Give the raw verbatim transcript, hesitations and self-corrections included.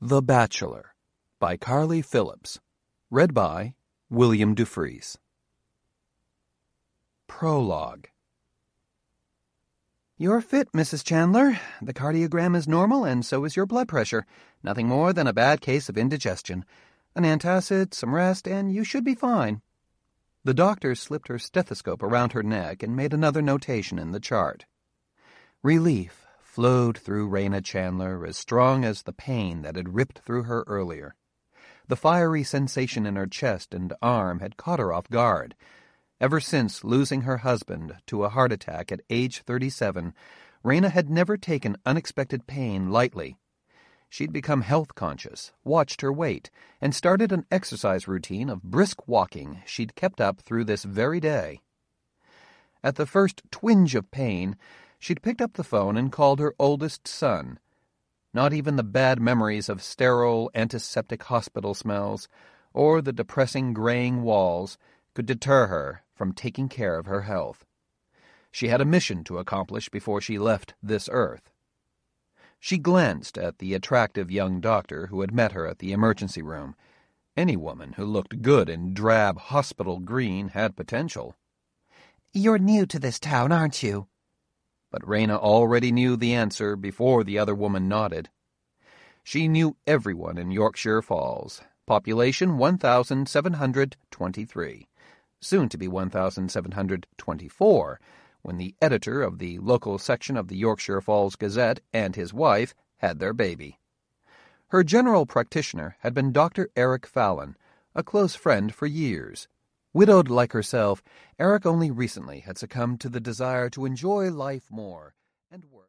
The Bachelor by Carly Phillips. Read by William Dufries. Prologue. You're fit, Missus Chandler. The cardiogram is normal, and so is your blood pressure. Nothing more than a bad case of indigestion. An antacid, some rest, and you should be fine. The doctor slipped her stethoscope around her neck and made another notation in the chart. Relief flowed through Raina Chandler as strong as the pain that had ripped through her earlier. The fiery sensation in her chest and arm had caught her off guard. Ever since losing her husband to a heart attack at age thirty-seven, Raina had never taken unexpected pain lightly. She'd become health-conscious, watched her weight, and started an exercise routine of brisk walking she'd kept up through this very day. At the first twinge of pain, she'd picked up the phone and called her oldest son. Not even the bad memories of sterile, antiseptic hospital smells or the depressing graying walls could deter her from taking care of her health. She had a mission to accomplish before she left this earth. She glanced at the attractive young doctor who had met her at the emergency room. Any woman who looked good in drab hospital green had potential. "You're new to this town, aren't you?" But Raina already knew the answer before the other woman nodded. She knew everyone in Yorkshire Falls, population one thousand seven hundred twenty-three, soon to be one thousand seven hundred twenty-four, when the editor of the local section of the Yorkshire Falls Gazette and his wife had their baby. Her general practitioner had been Doctor Eric Fallon, a close friend for years. Widowed like herself, Eric only recently had succumbed to the desire to enjoy life more and work.